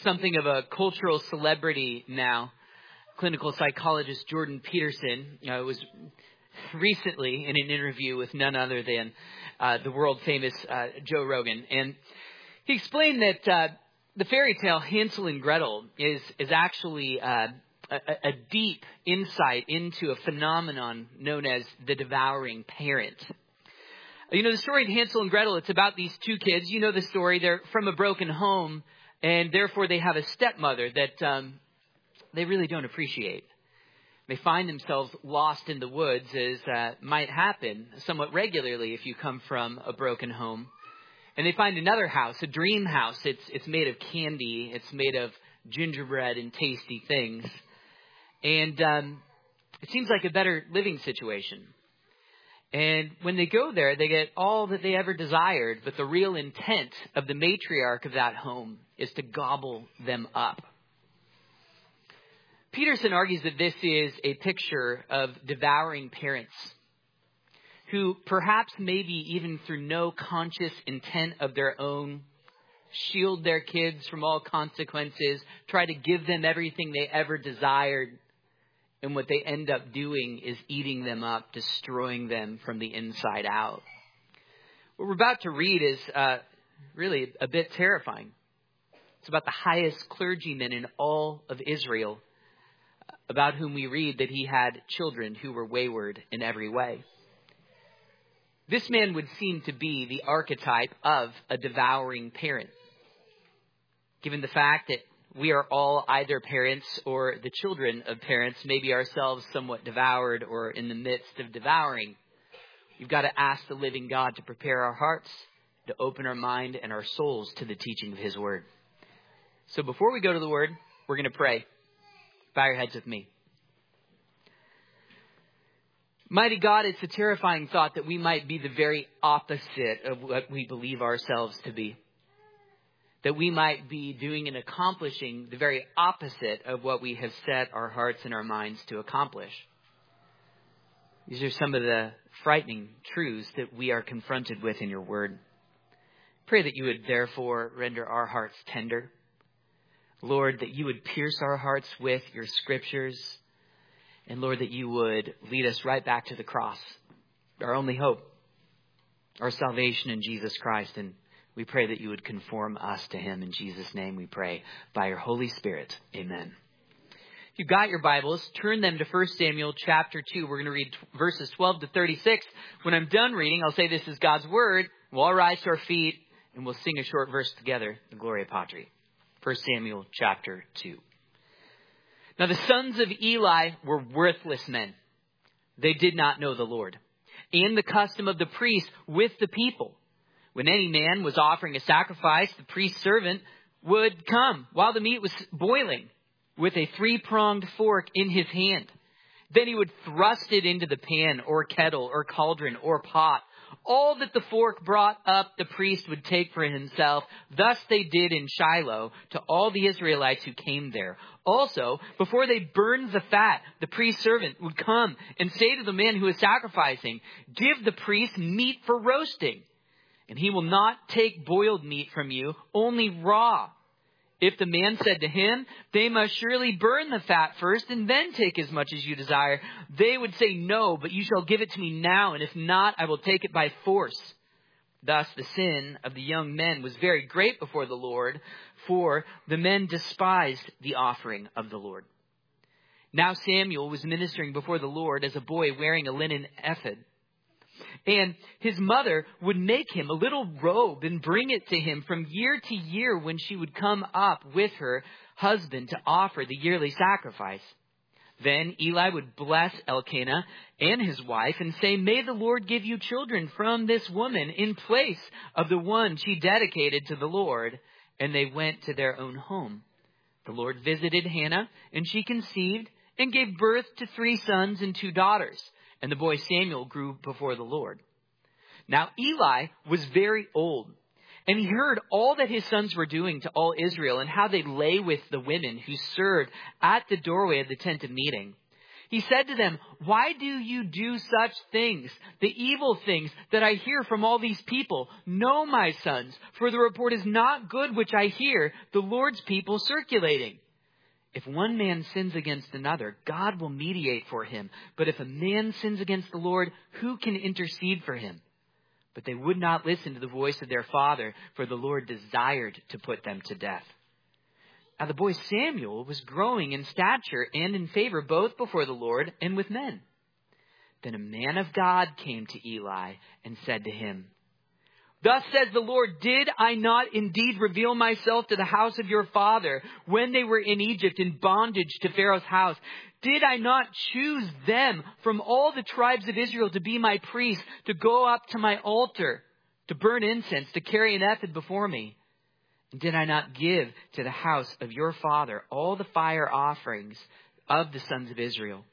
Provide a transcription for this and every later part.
something of a cultural celebrity now. Clinical psychologist Jordan Peterson was recently in an interview with none other than the world famous Joe Rogan. And he explained that the fairy tale Hansel and Gretel is actually a deep insight into a phenomenon known as the devouring parent. You know, the story of Hansel and Gretel, it's about these two kids. You know the story. They're from a broken home, and therefore they have a stepmother that they really don't appreciate. They find themselves lost in the woods, as might happen somewhat regularly if you come from a broken home. And they find another house, a dream house. It's made of candy. It's made of gingerbread and tasty things. And it seems like a better living situation. And when they go there, they get all that they ever desired. But the real intent of the matriarch of that home is to gobble them up. Peterson argues that this is a picture of devouring parents who perhaps maybe even through no conscious intent of their own shield their kids from all consequences, try to give them everything they ever desired. And what they end up doing is eating them up, destroying them from the inside out. What we're about to read is really a bit terrifying. It's about the highest clergyman in all of Israel, about whom we read that he had children who were wayward in every way. This man would seem to be the archetype of a devouring parent, given the fact that we are all either parents or the children of parents, maybe ourselves somewhat devoured or in the midst of devouring. You've got to ask the living God to prepare our hearts, to open our mind and our souls to the teaching of his word. So before we go to the word, we're going to pray. Bow your heads with me. Mighty God, it's a terrifying thought that we might be the very opposite of what we believe ourselves to be. That we might be doing and accomplishing the very opposite of what we have set our hearts and our minds to accomplish. These are some of the frightening truths that we are confronted with in your word. Pray that you would therefore render our hearts tender. Lord, that you would pierce our hearts with your scriptures. And Lord, that you would lead us right back to the cross, our only hope, our salvation in Jesus Christ. And we pray that you would conform us to him. In Jesus' name we pray by your Holy Spirit. Amen. If you've got your Bibles, turn them to 1 Samuel chapter 2. We're going to read verses 12 to 36. When I'm done reading, I'll say this is God's word. We'll all rise to our feet and we'll sing a short verse together, the Gloria Patri. 1 Samuel chapter 2. Now the sons of Eli were worthless men. They did not know the Lord, and the custom of the priest with the people. When any man was offering a sacrifice, the priest's servant would come while the meat was boiling with a 3-pronged fork in his hand. Then he would thrust it into the pan or kettle or cauldron or pot. All that the fork brought up, the priest would take for himself. Thus they did in Shiloh to all the Israelites who came there. Also, before they burned the fat, the priest's servant would come and say to the man who is sacrificing, "Give the priest meat for roasting. And he will not take boiled meat from you, only raw." If the man said to him, "They must surely burn the fat first and then take as much as you desire," they would say, "No, but you shall give it to me now, and if not, I will take it by force." Thus the sin of the young men was very great before the Lord, for the men despised the offering of the Lord. Now Samuel was ministering before the Lord as a boy wearing a linen ephod. And his mother would make him a little robe and bring it to him from year to year when she would come up with her husband to offer the yearly sacrifice. Then Eli would bless Elkanah and his wife and say, "May the Lord give you children from this woman in place of the one she dedicated to the Lord." And they went to their own home. The Lord visited Hannah, and she conceived and gave birth to 3 sons and 2 daughters. And the boy Samuel grew before the Lord. Now Eli was very old, and he heard all that his sons were doing to all Israel and how they lay with the women who served at the doorway of the tent of meeting. He said to them, "Why do you do such things, the evil things that I hear from all these people? No, my sons, for the report is not good which I hear the Lord's people circulating. If one man sins against another, God will mediate for him. But if a man sins against the Lord, who can intercede for him?" But they would not listen to the voice of their father, for the Lord desired to put them to death. Now the boy Samuel was growing in stature and in favor both before the Lord and with men. Then a man of God came to Eli and said to him, "Thus says the Lord, did I not indeed reveal myself to the house of your father when they were in Egypt in bondage to Pharaoh's house? Did I not choose them from all the tribes of Israel to be my priests, to go up to my altar, to burn incense, to carry an ephod before me? And did I not give to the house of your father all the fire offerings of the sons of Israel?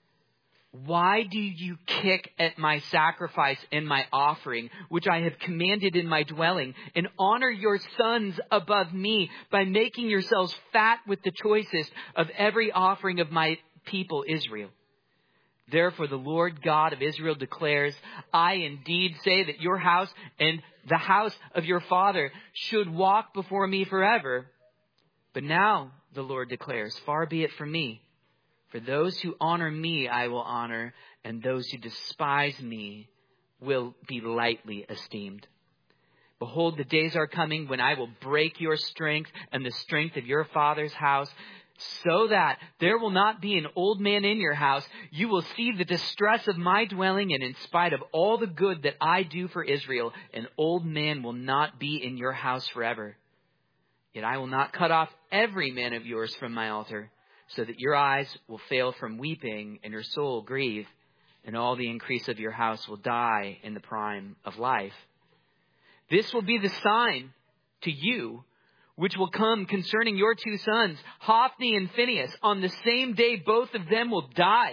Why do you kick at my sacrifice and my offering, which I have commanded in my dwelling, and honor your sons above me by making yourselves fat with the choicest of every offering of my people Israel? Therefore, the Lord God of Israel declares, I indeed say that your house and the house of your father should walk before me forever. But now, the Lord declares, far be it from me. For those who honor me, I will honor, and those who despise me will be lightly esteemed. Behold, the days are coming when I will break your strength and the strength of your father's house, so that there will not be an old man in your house. You will see the distress of my dwelling, and in spite of all the good that I do for Israel, an old man will not be in your house forever. Yet I will not cut off every man of yours from my altar, so that your eyes will fail from weeping and your soul grieve, and all the increase of your house will die in the prime of life. This will be the sign to you which will come concerning your two sons, Hophni and Phinehas. On the same day, both of them will die.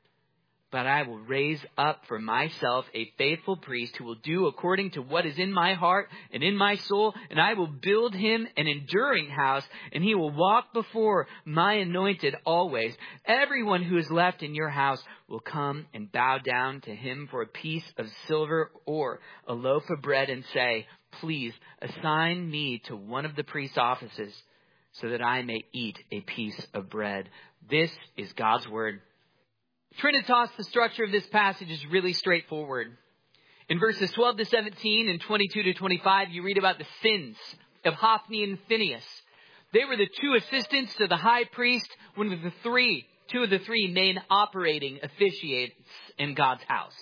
But I will raise up for myself a faithful priest who will do according to what is in my heart and in my soul. And I will build him an enduring house, and he will walk before my anointed always. Everyone who is left in your house will come and bow down to him for a piece of silver or a loaf of bread and say, please assign me to one of the priest's offices so that I may eat a piece of bread. This is God's word. Trinitas, the structure of this passage is really straightforward. In verses 12 to 17 and 22 to 25, you read about the sins of Hophni and Phinehas. They were the two assistants to the high priest, two of the three main operating officiates in God's house.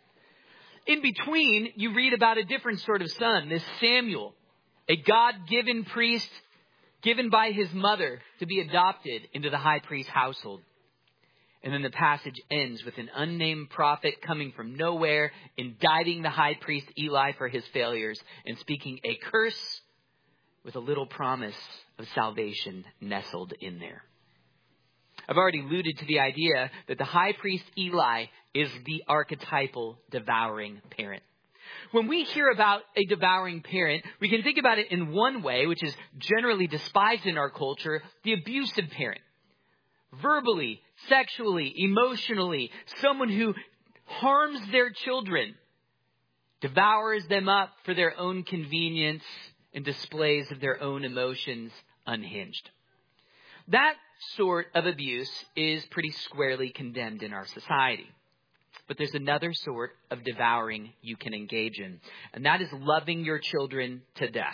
In between, you read about a different sort of son, this Samuel, a God-given priest given by his mother to be adopted into the high priest's household. And then the passage ends with an unnamed prophet coming from nowhere, indicting the high priest Eli for his failures and speaking a curse with a little promise of salvation nestled in there. I've already alluded to the idea that the high priest Eli is the archetypal devouring parent. When we hear about a devouring parent, we can think about it in one way, which is generally despised in our culture, the abusive parent. Verbally, sexually, emotionally, someone who harms their children, devours them up for their own convenience, and displays of their own emotions unhinged. That sort of abuse is pretty squarely condemned in our society. But there's another sort of devouring you can engage in, and that is loving your children to death.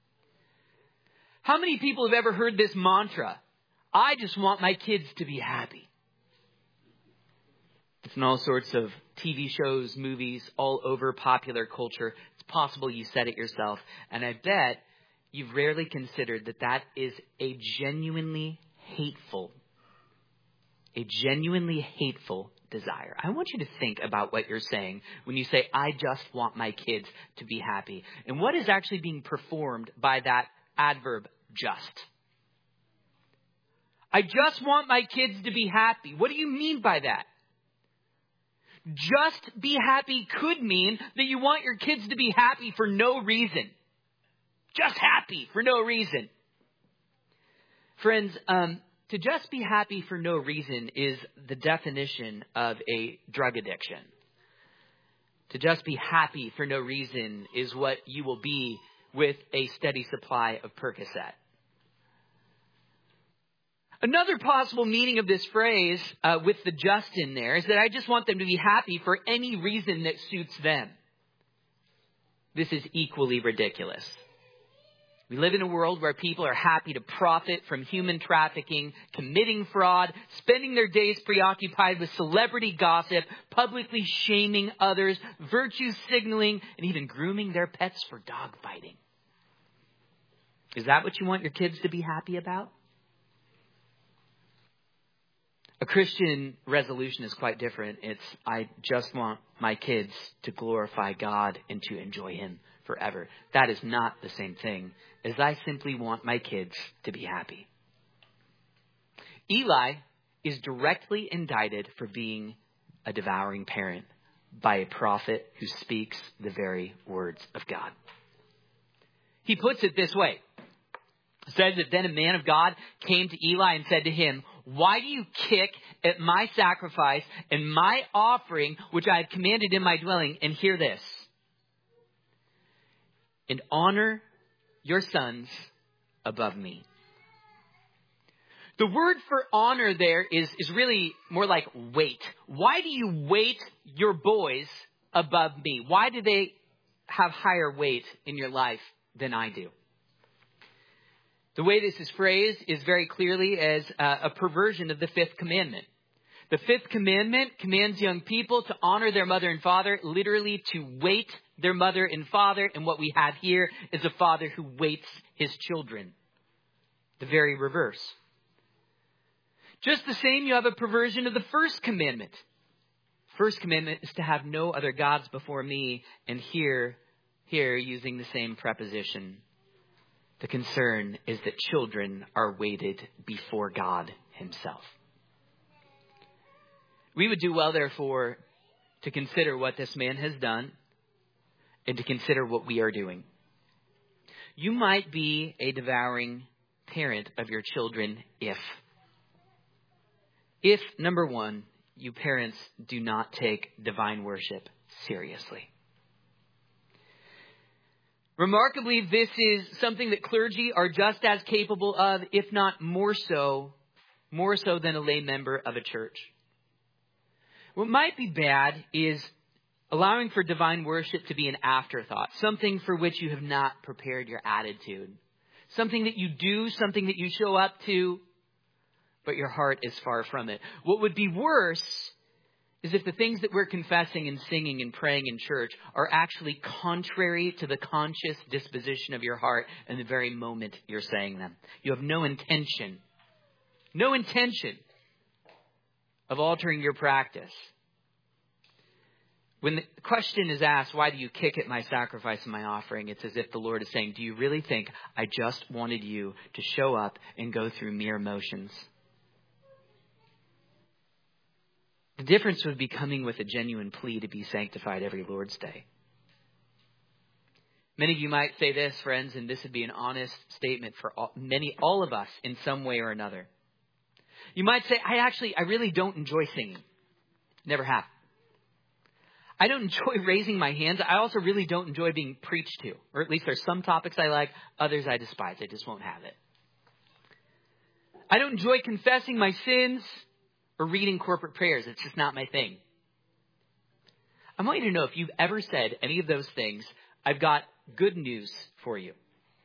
How many people have ever heard this mantra? I just want my kids to be happy. It's in all sorts of TV shows, movies, all over popular culture. It's possible you said it yourself. And I bet you've rarely considered that that is a genuinely hateful desire. I want you to think about what you're saying when you say, I just want my kids to be happy. And what is actually being performed by that adverb, just? I just want my kids to be happy. What do you mean by that? Just be happy could mean that you want your kids to be happy for no reason. Just happy for no reason. Friends, To just be happy for no reason is the definition of a drug addiction. To just be happy for no reason is what you will be with a steady supply of Percocet. Another possible meaning of this phrase with the just in there is that I just want them to be happy for any reason that suits them. This is equally ridiculous. We live in a world where people are happy to profit from human trafficking, committing fraud, spending their days preoccupied with celebrity gossip, publicly shaming others, virtue signaling, and even grooming their pets for dog biting. Is that what you want your kids to be happy about? A Christian resolution is quite different. It's, I just want my kids to glorify God and to enjoy Him forever. That is not the same thing as I simply want my kids to be happy. Eli is directly indicted for being a devouring parent by a prophet who speaks the very words of God. He puts it this way. It says that then a man of God came to Eli and said to him, "Why do you kick at my sacrifice and my offering, which I have commanded in my dwelling?" And hear this. "And honor your sons above me." The word for honor there is really more like weight. Why do you weight your boys above me? Why do they have higher weight in your life than I do? The way this is phrased is very clearly as a perversion of the fifth commandment. The fifth commandment commands young people to honor their mother and father, literally to weight their mother and father. And what we have here is a father who weights his children. The very reverse. Just the same, you have a perversion of the first commandment. First commandment is to have no other gods before me. And here using the same preposition. The concern is that children are weighted before God Himself. We would do well, therefore, to consider what this man has done and to consider what we are doing. You might be a devouring parent of your children if, number one, you parents do not take divine worship seriously. Remarkably, this is something that clergy are just as capable of, if not more so than a lay member of a church. What might be bad is allowing for divine worship to be an afterthought, something for which you have not prepared your attitude, something that you do, something that you show up to, but your heart is far from it. What would be worse is if the things that we're confessing and singing and praying in church are actually contrary to the conscious disposition of your heart in the very moment you're saying them. You have no intention of altering your practice. When the question is asked, why do you kick at my sacrifice and my offering? It's as if the Lord is saying, do you really think I just wanted you to show up and go through mere motions? The difference would be coming with a genuine plea to be sanctified every Lord's Day. Many of you might say this, friends, and this would be an honest statement for all of us in some way or another. You might say, I really don't enjoy singing. Never have. I don't enjoy raising my hands. I also really don't enjoy being preached to. Or at least there's some topics I like, others I despise. I just won't have it. I don't enjoy confessing my sins or reading corporate prayers. It's just not my thing. I want you to know, if you've ever said any of those things, I've got good news for you.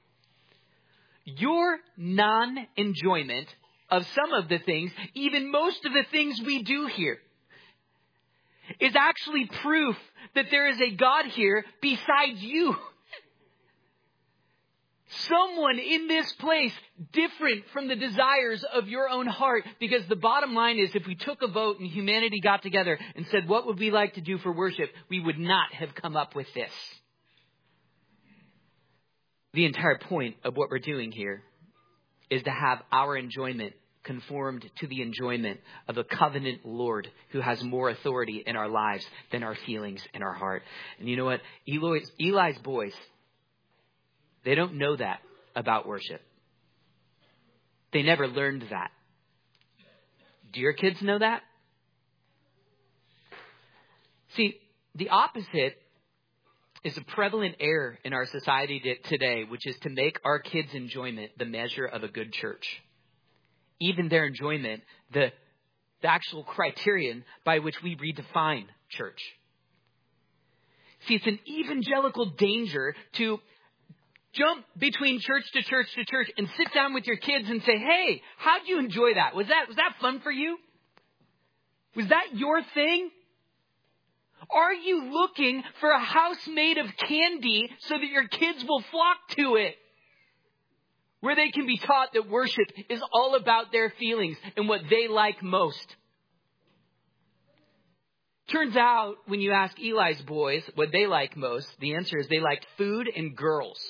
Your non-enjoyment of some of the things, even most of the things we do here, is actually proof that there is a God here besides you. Someone in this place different from the desires of your own heart. Because the bottom line is, if we took a vote and humanity got together and said, what would we like to do for worship? We would not have come up with this. The entire point of what we're doing here is to have our enjoyment conformed to the enjoyment of a covenant Lord who has more authority in our lives than our feelings in our heart. And you know what? Eli's boys, they don't know that about worship. They never learned that Do your kids know that? See, the opposite is a prevalent error in our society today, which is to make our kids' enjoyment the measure of a good church. Even their enjoyment, the actual criterion by which we redefine church. See, it's an evangelical danger to jump between church to church to church and sit down with your kids and say, hey, how'd you enjoy that? Was that fun for you? Was that your thing? Are you looking for a house made of candy so that your kids will flock to it? Where they can be taught that worship is all about their feelings and what they like most. Turns out, when you ask Eli's boys what they like most, the answer is they liked food and girls.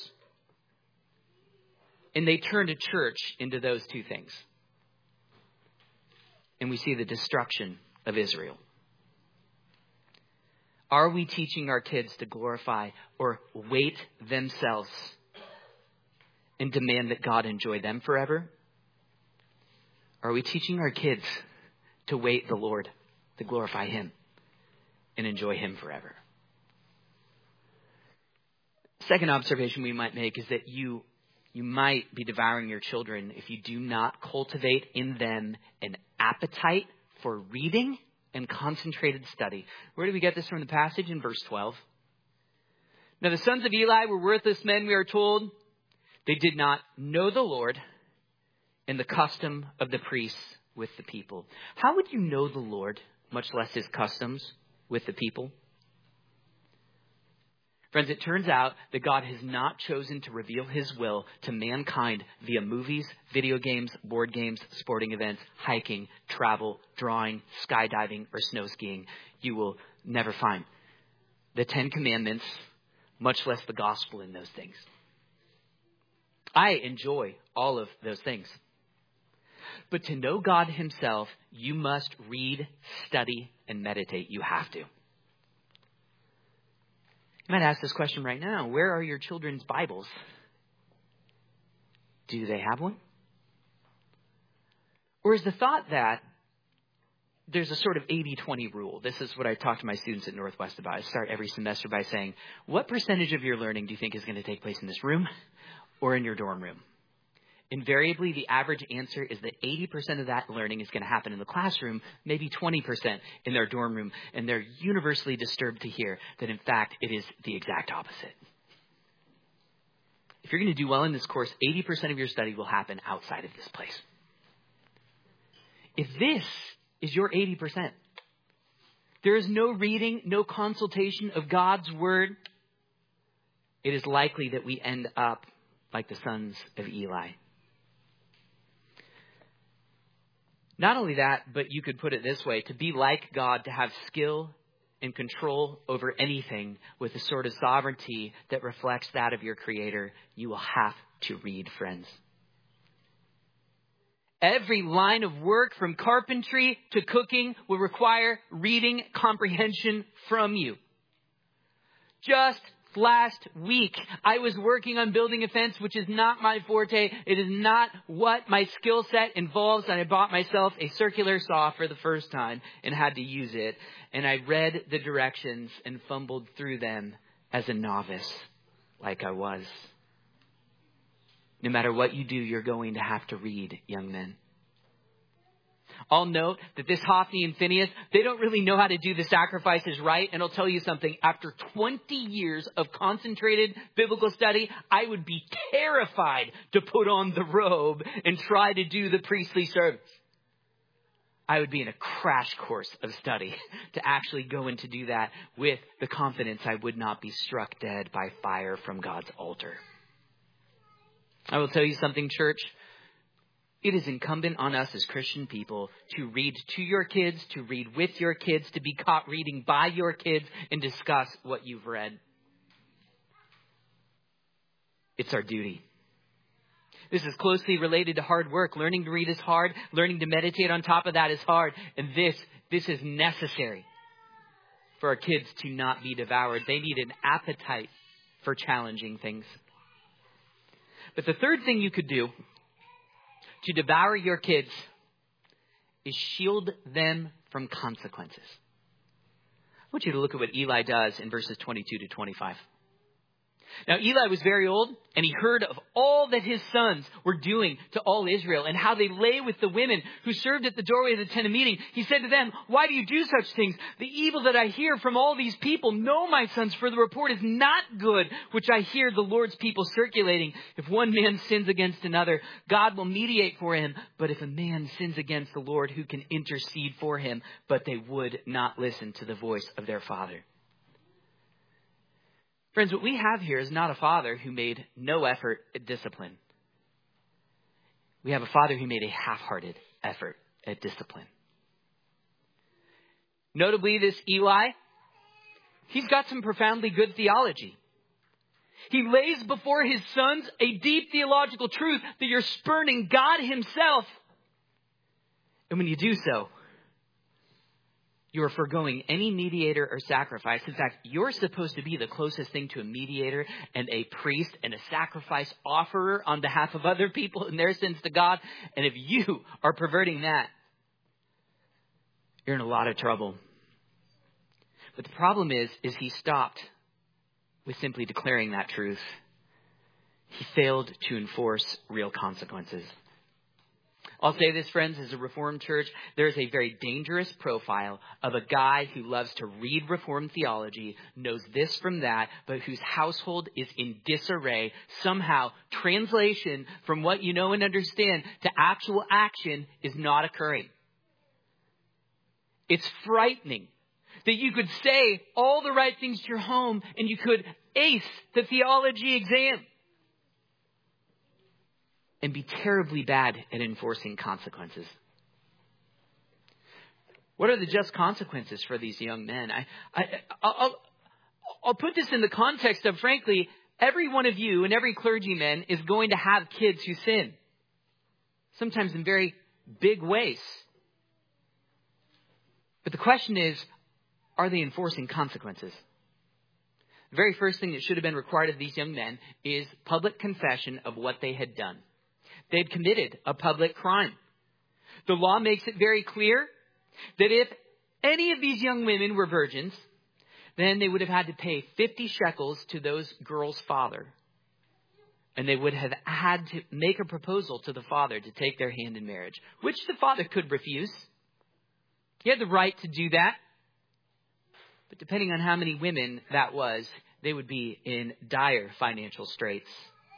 And they turned a church into those two things. And we see the destruction of Israel. Are we teaching our kids to glorify or weight themselves and demand that God enjoy them forever? Are we teaching our kids to wait the Lord, to glorify Him and enjoy Him forever? Second observation we might make is that you might be devouring your children if you do not cultivate in them an appetite for reading and concentrated study. Where do we get this from the passage? In verse 12. Now the sons of Eli were worthless men, we are told. They did not know the Lord and the custom of the priests with the people. How would you know the Lord, much less His customs with the people? Friends, it turns out that God has not chosen to reveal His will to mankind via movies, video games, board games, sporting events, hiking, travel, drawing, skydiving, or snow skiing. You will never find the 10 Commandments, much less the gospel in those things. I enjoy all of those things. But to know God Himself, you must read, study, and meditate. You have to. You might ask this question right now. Where are your children's Bibles? Do they have one? Or is the thought that there's a sort of 80-20 rule? This is what I talk to my students at Northwest about. I start every semester by saying, what percentage of your learning do you think is going to take place in this room or in your dorm room? Invariably, the average answer is that 80% of that learning is going to happen in the classroom, maybe 20% in their dorm room. And they're universally disturbed to hear that, in fact, it is the exact opposite. If you're going to do well in this course, 80% of your study will happen outside of this place. If this is your 80%, there is no reading, no consultation of God's word, it is likely that we end up like the sons of Eli. Not only that, but you could put it this way: to be like God, to have skill and control over anything with the sort of sovereignty that reflects that of your Creator, you will have to read, friends. Every line of work, from carpentry to cooking, will require reading comprehension from you. Just last week, I was working on building a fence, which is not my forte. It is not what my skill set involves. And I bought myself a circular saw for the first time and had to use it. And I read the directions and fumbled through them as a novice, like I was. No matter what you do, you're going to have to read, young men. I'll note that this Hophni and Phinehas, they don't really know how to do the sacrifices right. And I'll tell you something, after 20 years of concentrated biblical study, I would be terrified to put on the robe and try to do the priestly service. I would be in a crash course of study to actually go in to do that with the confidence I would not be struck dead by fire from God's altar. I will tell you something, church. It is incumbent on us as Christian people to read to your kids, to read with your kids, to be caught reading by your kids, and discuss what you've read. It's our duty. This is closely related to hard work. Learning to read is hard. Learning to meditate on top of that is hard. And this is necessary for our kids to not be devoured. They need an appetite for challenging things. But the third thing you could do to devour your kids is shield them from consequences. I want you to look at what Eli does in verses 22 to 25. Now, Eli was very old, and he heard of all that his sons were doing to all Israel and how they lay with the women who served at the doorway of the tent of meeting. He said to them, "Why do you do such things? The evil that I hear from all these people, no, my sons, for the report is not good, which I hear the Lord's people circulating. If one man sins against another, God will mediate for him. But if a man sins against the Lord, who can intercede for him?" But they would not listen to the voice of their father. Friends, what we have here is not a father who made no effort at discipline. We have a father who made a half-hearted effort at discipline. Notably, this Eli, he's got some profoundly good theology. He lays before his sons a deep theological truth that you're spurning God himself. And when you do so, you are forgoing any mediator or sacrifice. In fact, you're supposed to be the closest thing to a mediator and a priest and a sacrifice offerer on behalf of other people and their sins to God. And if you are perverting that, you're in a lot of trouble. But the problem is he stopped with simply declaring that truth. He failed to enforce real consequences. I'll say this, friends, as a Reformed church, there is a very dangerous profile of a guy who loves to read Reformed theology, knows this from that, but whose household is in disarray. Somehow, translation from what you know and understand to actual action is not occurring. It's frightening that you could say all the right things to your home and you could ace the theology exam and be terribly bad at enforcing consequences. What are the just consequences for these young men? I'll put this in the context of, frankly, every one of you and every clergyman is going to have kids who sin. Sometimes in very big ways. But the question is, are they enforcing consequences? The very first thing that should have been required of these young men is public confession of what they had done. They'd committed a public crime. The law makes it very clear that if any of these young women were virgins, then they would have had to pay 50 shekels to those girls' father. And they would have had to make a proposal to the father to take their hand in marriage, which the father could refuse. He had the right to do that. But depending on how many women that was, they would be in dire financial straits.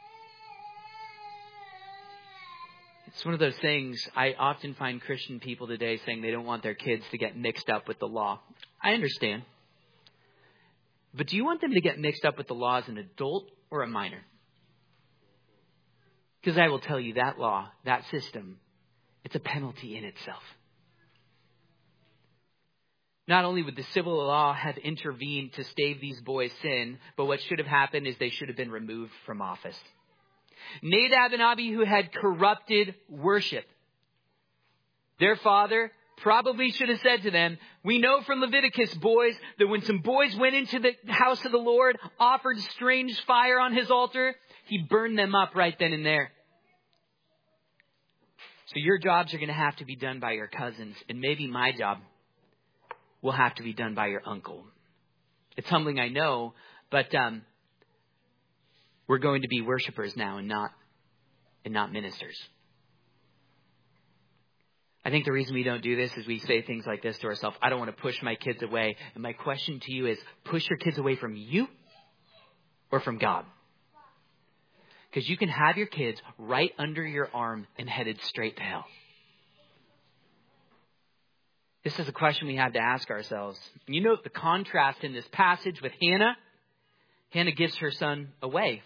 It's one of those things I often find Christian people today saying they don't want their kids to get mixed up with the law. I understand. But do you want them to get mixed up with the law as an adult or a minor? Because I will tell you that law, that system, it's a penalty in itself. Not only would the civil law have intervened to stave these boys' sin, but what should have happened is they should have been removed from office. Nadab and Abihu had corrupted worship. Their father probably should have said to them, "We know from Leviticus, boys, that when some boys went into the house of the Lord, offered strange fire on his altar, he burned them up right then and there. So your jobs are going to have to be done by your cousins, and maybe my job will have to be done by your uncle." It's humbling, I know, but we're going to be worshipers now and not ministers. I think the reason we don't do this is we say things like this to ourselves. I don't want to push my kids away. And my question to you is, push your kids away from you or from God? Because you can have your kids right under your arm and headed straight to hell. This is a question we have to ask ourselves. You note the contrast in this passage with Hannah. Hannah gives her son away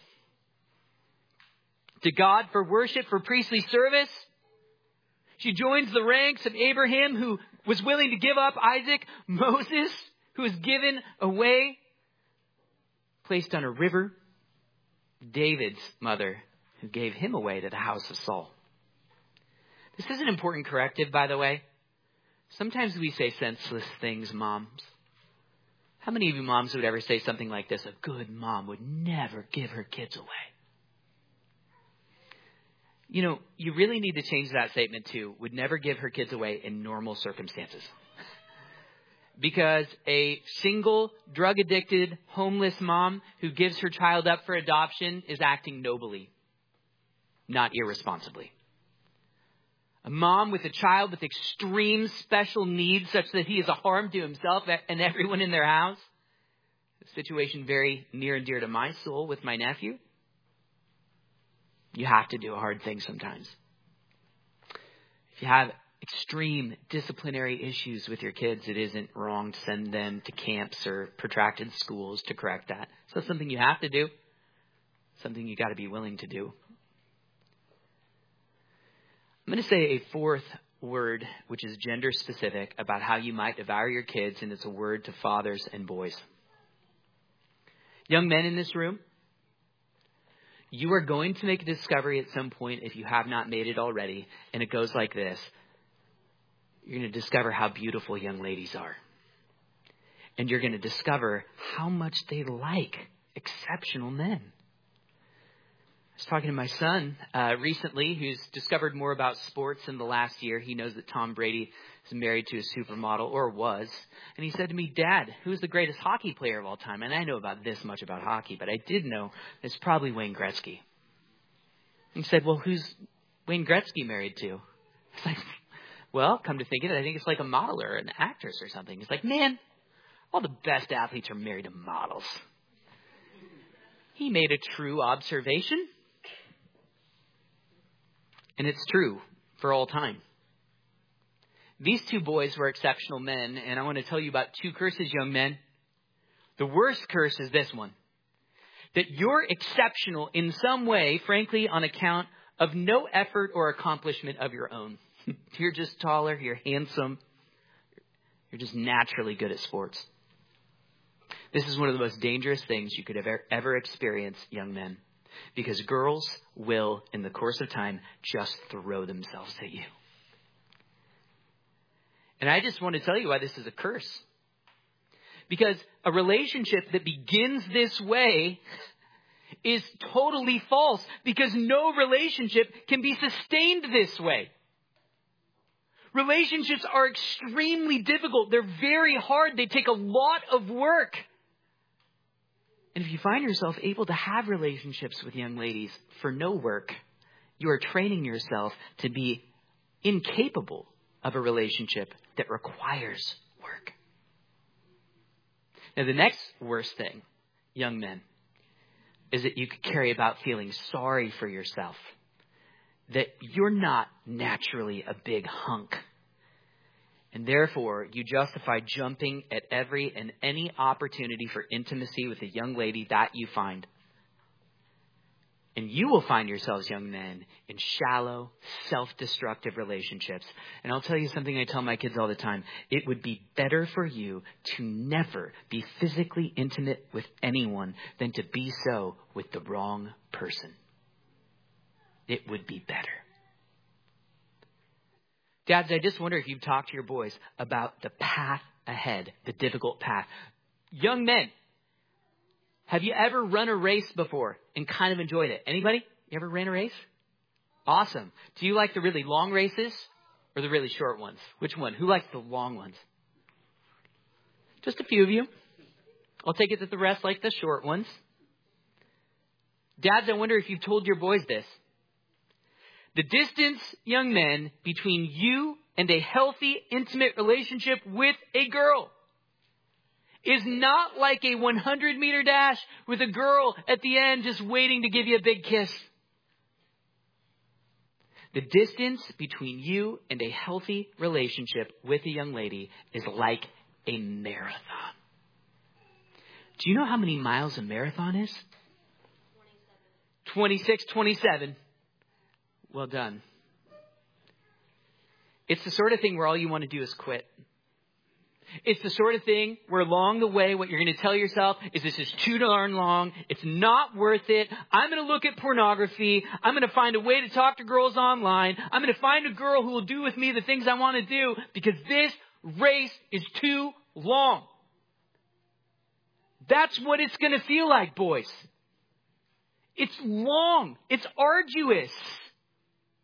to God for worship, for priestly service. She joins the ranks of Abraham, who was willing to give up Isaac. Moses, who was given away, placed on a river. David's mother, who gave him away to the house of Saul. This is an important corrective, by the way. Sometimes we say senseless things, moms. How many of you moms would ever say something like this? A good mom would never give her kids away. You really need to change that statement to would never give her kids away in normal circumstances. Because a single, drug-addicted, homeless mom who gives her child up for adoption is acting nobly, not irresponsibly. A mom with a child with extreme special needs such that he is a harm to himself and everyone in their house. A situation very near and dear to my soul with my nephew. You have to do a hard thing sometimes. If you have extreme disciplinary issues with your kids, it isn't wrong to send them to camps or protracted schools to correct that. So it's something you have to do. Something you got to be willing to do. I'm going to say a fourth word, which is gender specific, about how you might devour your kids, and it's a word to fathers and boys. Young men in this room, you are going to make a discovery at some point if you have not made it already, and it goes like this. You're going to discover how beautiful young ladies are. And you're going to discover how much they like exceptional men. I was talking to my son recently, who's discovered more about sports in the last year. He knows that Tom Brady is married to a supermodel, or was. And he said to me, Dad, who's the greatest hockey player of all time? And I know about this much about hockey, but I did know it's probably Wayne Gretzky. He said, well, who's Wayne Gretzky married to? I was like, well, come to think of it, I think it's like a model or an actress or something. He's like, man, all the best athletes are married to models. He made a true observation. And it's true for all time. These two boys were exceptional men, and I want to tell you about two curses, young men. The worst curse is this one. That you're exceptional in some way, frankly, on account of no effort or accomplishment of your own. You're just taller, you're handsome, you're just naturally good at sports. This is one of the most dangerous things you could ever experience, young men. Because girls will, in the course of time, just throw themselves at you. And I just want to tell you why this is a curse. Because a relationship that begins this way is totally false. Because no relationship can be sustained this way. Relationships are extremely difficult. They're very hard. They take a lot of work. And if you find yourself able to have relationships with young ladies for no work, you are training yourself to be incapable of a relationship that requires work. Now, the next worst thing, young men, is that you could carry about feeling sorry for yourself. That you're not naturally a big hunk. And therefore, you justify jumping at every and any opportunity for intimacy with a young lady that you find. And you will find yourselves, young men, in shallow, self-destructive relationships. And I'll tell you something I tell my kids all the time. It would be better for you to never be physically intimate with anyone than to be so with the wrong person. It would be better. Dads, I just wonder if you've talked to your boys about the path ahead, the difficult path. Young men, have you ever run a race before and kind of enjoyed it? Anybody? You ever ran a race? Awesome. Do you like the really long races or the really short ones? Which one? Who likes the long ones? Just a few of you. I'll take it that the rest like the short ones. Dads, I wonder if you've told your boys this. The distance, young men, between you and a healthy, intimate relationship with a girl is not like a 100-meter dash with a girl at the end just waiting to give you a big kiss. The distance between you and a healthy relationship with a young lady is like a marathon. Do you know how many miles a marathon is? 27. Well done. It's the sort of thing where all you want to do is quit. It's the sort of thing where along the way, what you're going to tell yourself is this is too darn long. It's not worth it. I'm going to look at pornography. I'm going to find a way to talk to girls online. I'm going to find a girl who will do with me the things I want to do because this race is too long. That's what it's going to feel like, boys. It's long. It's arduous.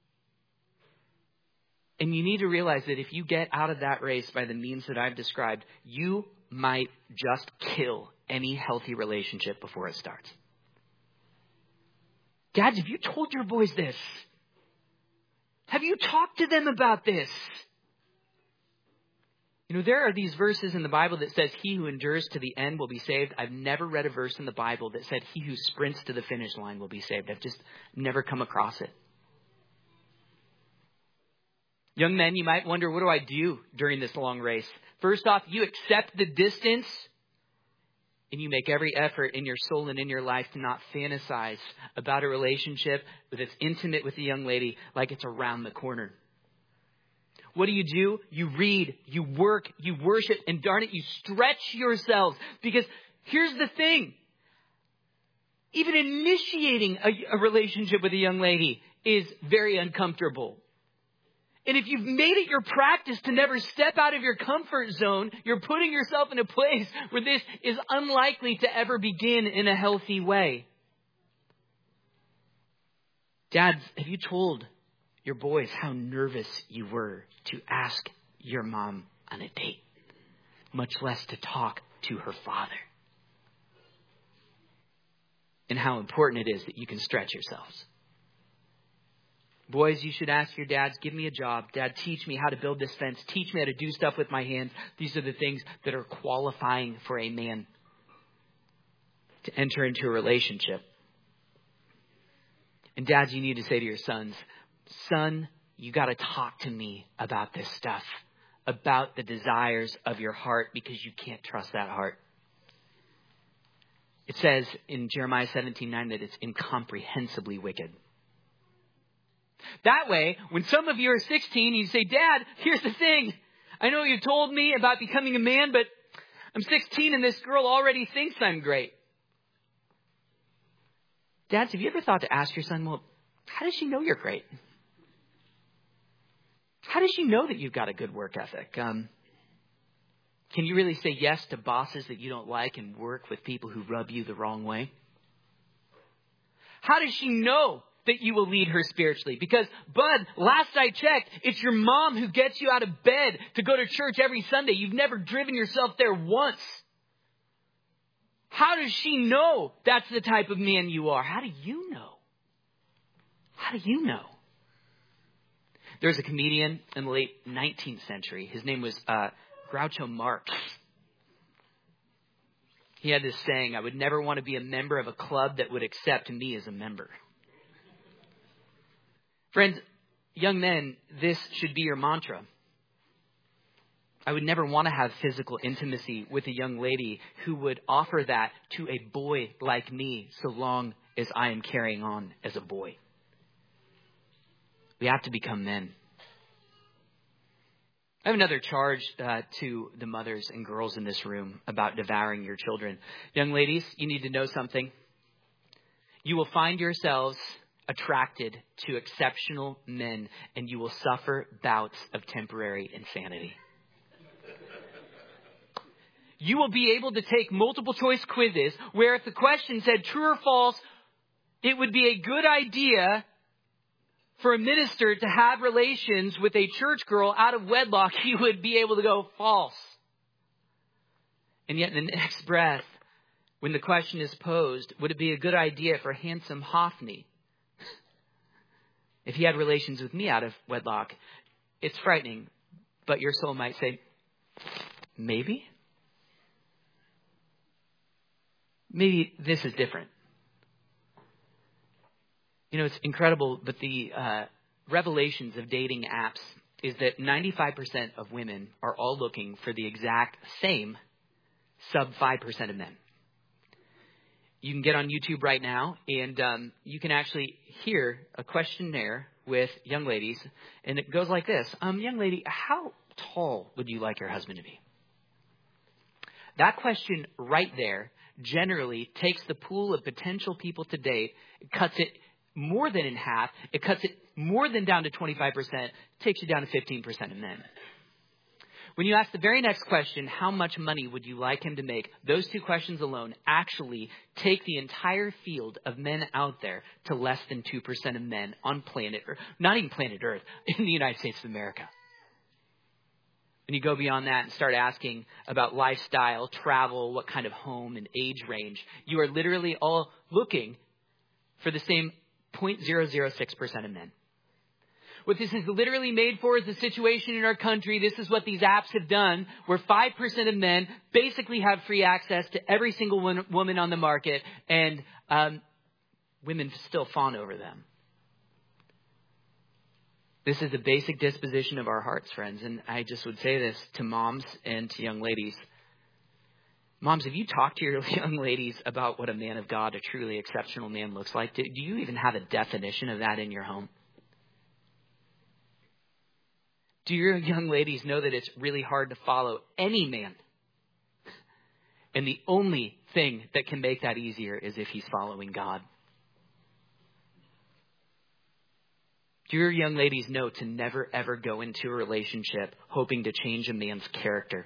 And you need to realize that if you get out of that race by the means that I've described, you might just kill any healthy relationship before it starts. Dads, have you told your boys this? Have you talked to them about this? You know, there are these verses in the Bible that says, he who endures to the end will be saved. I've never read a verse in the Bible that said, he who sprints to the finish line will be saved. I've just never come across it. Young men, you might wonder, what do I do during this long race? First off, you accept the distance and you make every effort in your soul and in your life to not fantasize about a relationship that's intimate with a young lady like it's around the corner. What do? You read, you work, you worship, and darn it, you stretch yourselves. Because here's the thing. Even initiating a relationship with a young lady is very uncomfortable. And if you've made it your practice to never step out of your comfort zone, you're putting yourself in a place where this is unlikely to ever begin in a healthy way. Dads, have you told your boys how nervous you were to ask your mom on a date, much less to talk to her father? And how important it is that you can stretch yourselves. Boys, you should ask your dads, give me a job. Dad, teach me how to build this fence. Teach me how to do stuff with my hands. These are the things that are qualifying for a man to enter into a relationship. And dads, you need to say to your sons, son, you got to talk to me about this stuff, about the desires of your heart, because you can't trust that heart. It says in Jeremiah 17:9 that it's incomprehensibly wicked. That way, when some of you are 16, you say, Dad, here's the thing. I know you told me about becoming a man, but I'm 16 and this girl already thinks I'm great. Dads, have you ever thought to ask your son, well, how does she know you're great? How does she know that you've got a good work ethic? Can you really say yes to bosses that you don't like and work with people who rub you the wrong way? How does she know that you will lead her spiritually? Because, bud, last I checked, it's your mom who gets you out of bed to go to church every Sunday. You've never driven yourself there once. How does she know that's the type of man you are? How do you know? How do you know? There's a comedian in the late 19th century. His name was Groucho Marx. He had this saying, I would never want to be a member of a club that would accept me as a member. Friends, young men, this should be your mantra. I would never want to have physical intimacy with a young lady who would offer that to a boy like me so long as I am carrying on as a boy. We have to become men. I have another charge to the mothers and girls in this room about devouring your children. Young ladies, you need to know something. You will find yourselves attracted to exceptional men, and you will suffer bouts of temporary insanity. You will be able to take multiple choice quizzes where if the question said true or false, it would be a good idea for a minister to have relations with a church girl out of wedlock. You would be able to go false. And yet in the next breath, when the question is posed, would it be a good idea for handsome Hophni, if he had relations with me out of wedlock? It's frightening, but your soul might say, maybe. Maybe this is different. You know, it's incredible, but the revelations of dating apps is that 95% of women are all looking for the exact same sub 5% of men. You can get on YouTube right now, and you can actually hear a questionnaire with young ladies, and it goes like this. Young lady, how tall would you like your husband to be? That question right there generally takes the pool of potential people to date, cuts it more than in half. It cuts it more than down to 25%, takes you down to 15% of men. when you ask the very next question, how much money would you like him to make? Those two questions alone actually take the entire field of men out there to less than 2% of men on planet Earth, not even planet Earth, in the United States of America. When you go beyond that and start asking about lifestyle, travel, what kind of home and age range, you are literally all looking for the same 0.006% of men. What this is literally made for is the situation in our country. This is what these apps have done, where 5% of men basically have free access to every single woman on the market, and women still fawn over them. This is the basic disposition of our hearts, friends. And I just would say this to moms and to young ladies. Moms, have you talked to your young ladies about what a man of God, a truly exceptional man, looks like? Do you even have a definition of that in your home? Do your young ladies know that it's really hard to follow any man? And the only thing that can make that easier is if he's following God. Do your young ladies know to never, ever go into a relationship hoping to change a man's character?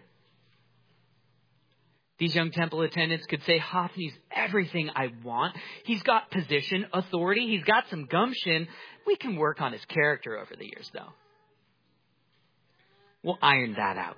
These young temple attendants could say, Hophni's everything I want. He's got position, authority. He's got some gumption. We can work on his character over the years, though. We'll iron that out.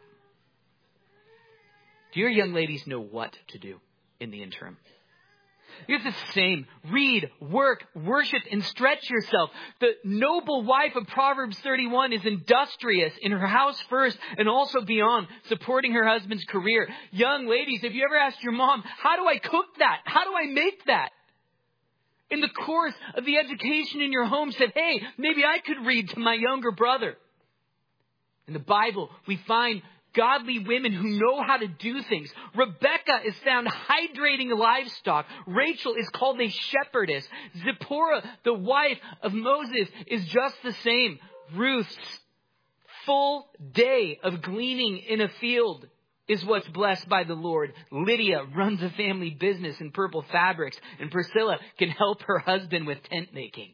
Do your young ladies know what to do in the interim? It's the same. Read, work, worship, and stretch yourself. The noble wife of Proverbs 31 is industrious in her house first and also beyond, supporting her husband's career. Young ladies, have you ever asked your mom, how do I cook that? How do I make that? In the course of the education in your home said, hey, maybe I could read to my younger brother. In the Bible, we find godly women who know how to do things. Rebecca is found hydrating livestock. Rachel is called a shepherdess. Zipporah, the wife of Moses, is just the same. Ruth's full day of gleaning in a field is what's blessed by the Lord. Lydia runs a family business in purple fabrics, and Priscilla can help her husband with tent making.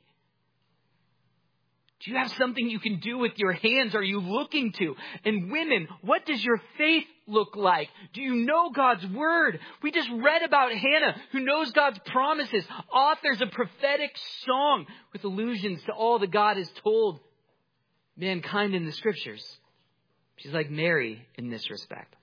Do you have something you can do with your hands? Are you looking to? And women, what does your faith look like? Do you know God's word? We just read about Hannah, who knows God's promises, authors a prophetic song with allusions to all that God has told mankind in the scriptures. She's like Mary in this respect.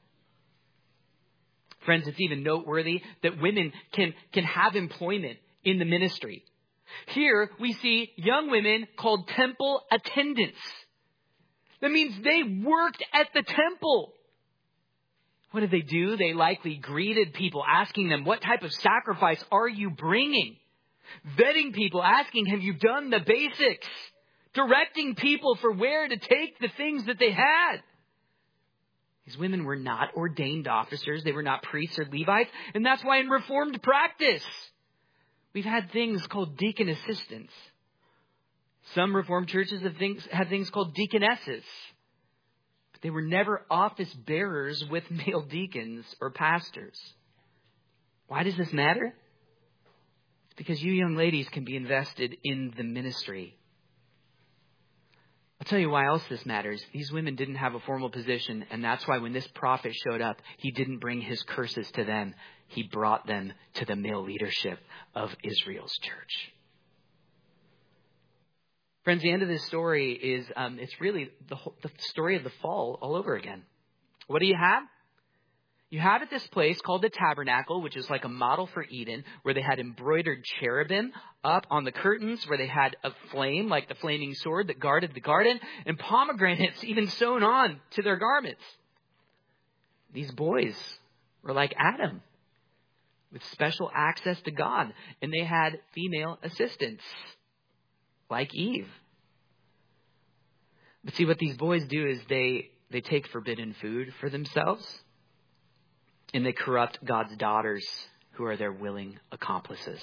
Friends, it's even noteworthy that women can have employment in the ministry. Here we see young women called temple attendants. That means they worked at the temple. What did they do? They likely greeted people, asking them, what type of sacrifice are you bringing? Vetting people, asking, have you done the basics? Directing people for where to take the things that they had. These women were not ordained officers. They were not priests or Levites. And that's why in Reformed practice, we've had things called deacon assistants. Some Reformed churches have things called deaconesses. But they were never office bearers with male deacons or pastors. Why does this matter? It's because you young ladies can be invested in the ministry. I'll tell you why else this matters. These women didn't have a formal position, and that's why when this prophet showed up, he didn't bring his curses to them. He brought them to the male leadership of Israel's church. Friends, the end of this story is, it's really the story of the fall all over again. What do you have? You have at this place called the Tabernacle, which is like a model for Eden, where they had embroidered cherubim up on the curtains, where they had a flame, like the flaming sword that guarded the garden, and pomegranates even sewn on to their garments. These boys were like Adam, with special access to God, and they had female assistants, like Eve. But see, what these boys do is they take forbidden food for themselves, and they corrupt God's daughters, who are their willing accomplices.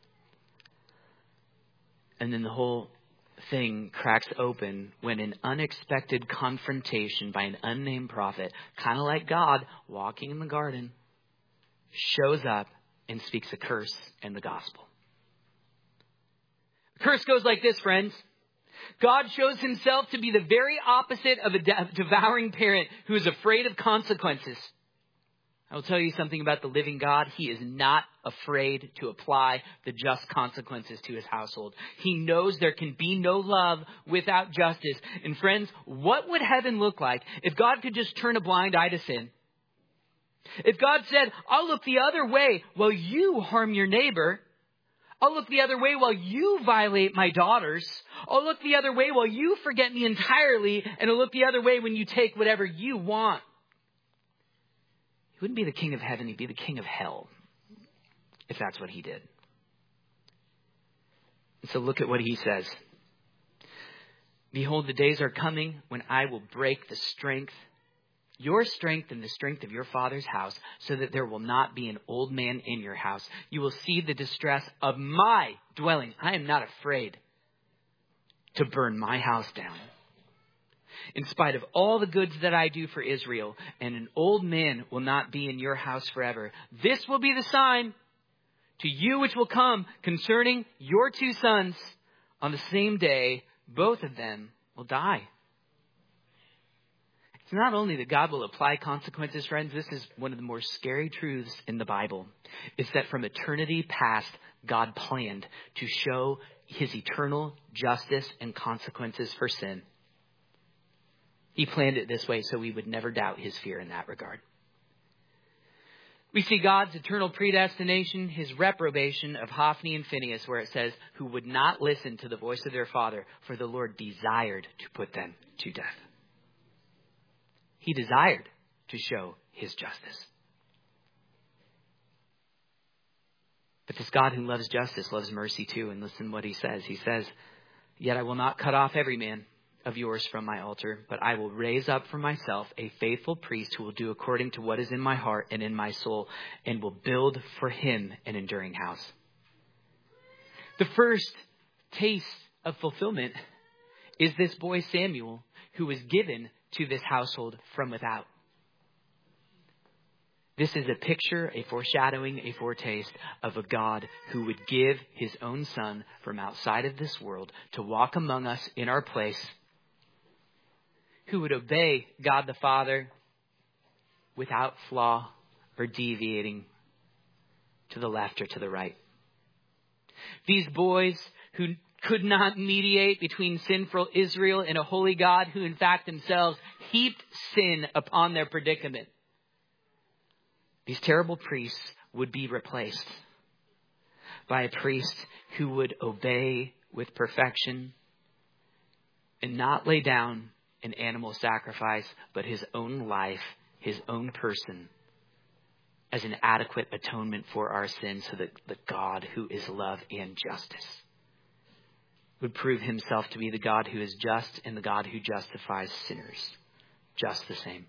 And then the whole thing cracks open when an unexpected confrontation by an unnamed prophet, kind of like God walking in the garden, shows up and speaks a curse in the gospel. The curse goes like this, friends. God shows himself to be the very opposite of a devouring parent who is afraid of consequences. I will tell you something about the living God. He is not afraid to apply the just consequences to his household. He knows there can be no love without justice. And friends, what would heaven look like if God could just turn a blind eye to sin? If God said, I'll look the other way while you harm your neighbor. I'll look the other way while you violate my daughters. I'll look the other way while you forget me entirely. And I'll look the other way when you take whatever you want. He wouldn't be the king of heaven. He'd be the king of hell, if that's what he did. And so look at what he says. Behold, the days are coming when I will break the strength, your strength and the strength of your father's house, so that there will not be an old man in your house. You will see the distress of my dwelling. I am not afraid to burn my house down. In spite of all the goods that I do for Israel, and an old man will not be in your house forever. This will be the sign to you which will come concerning your two sons. On the same day, both of them will die. It's not only that God will apply consequences, friends. This is one of the more scary truths in the Bible. It's that from eternity past, God planned to show his eternal justice and consequences for sin. He planned it this way so we would never doubt his fear in that regard. We see God's eternal predestination, his reprobation of Hophni and Phinehas, where it says, who would not listen to the voice of their father, for the Lord desired to put them to death. He desired to show his justice. But this God who loves justice loves mercy too. And listen what he says. He says, yet I will not cut off every man of yours from my altar, but I will raise up for myself a faithful priest who will do according to what is in my heart and in my soul, and will build for him an enduring house. The first taste of fulfillment is this boy Samuel, who was given to this household from without. This is a picture, a foreshadowing, a foretaste of a God who would give his own son from outside of this world to walk among us in our place, who would obey God the Father without flaw or deviating to the left or to the right. These boys who could not mediate between sinful Israel and a holy God, who in fact themselves heaped sin upon their predicament. These terrible priests would be replaced by a priest who would obey with perfection and not lay down an animal sacrifice, but his own life, his own person, as an adequate atonement for our sins, so that the God who is love and justice would prove himself to be the God who is just and the God who justifies sinners just the same.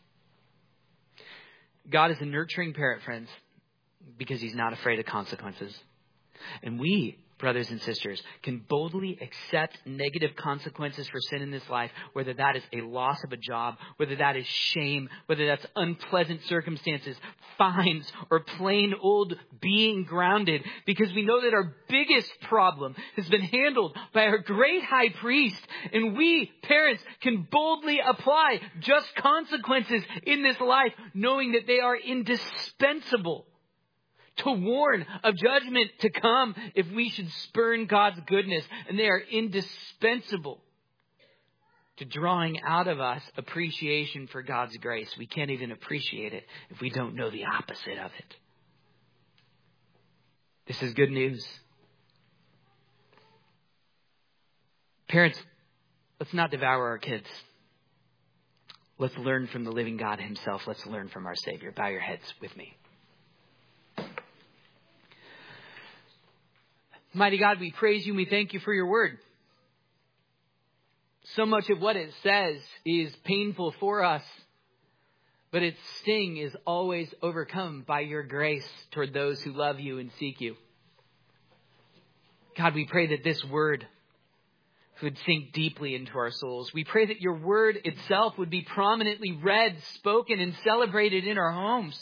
God is a nurturing parent, friends, because he's not afraid of consequences. And we, brothers and sisters, can boldly accept negative consequences for sin in this life, whether that is a loss of a job, whether that is shame, whether that's unpleasant circumstances, fines, or plain old being grounded, because we know that our biggest problem has been handled by our great high priest, and we, parents, can boldly apply just consequences in this life, knowing that they are indispensable to warn of judgment to come if we should spurn God's goodness. And they are indispensable to drawing out of us appreciation for God's grace. We can't even appreciate it if we don't know the opposite of it. This is good news. Parents, let's not devour our kids. Let's learn from the living God himself. Let's learn from our Savior. Bow your heads with me. Mighty God, we praise you and we thank you for your word. So much of what it says is painful for us, but its sting is always overcome by your grace toward those who love you and seek you. God, we pray that this word would sink deeply into our souls. We pray that your word itself would be prominently read, spoken, and celebrated in our homes.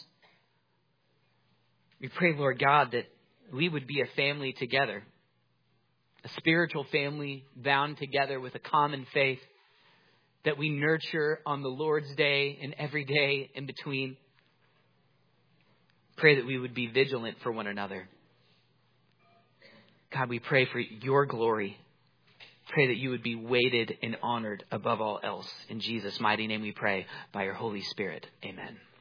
We pray, Lord God, that we would be a family together, a spiritual family bound together with a common faith that we nurture on the Lord's day and every day in between. Pray that we would be vigilant for one another. God, we pray for your glory. Pray that you would be weighted and honored above all else. In Jesus' mighty name we pray, by your Holy Spirit. Amen.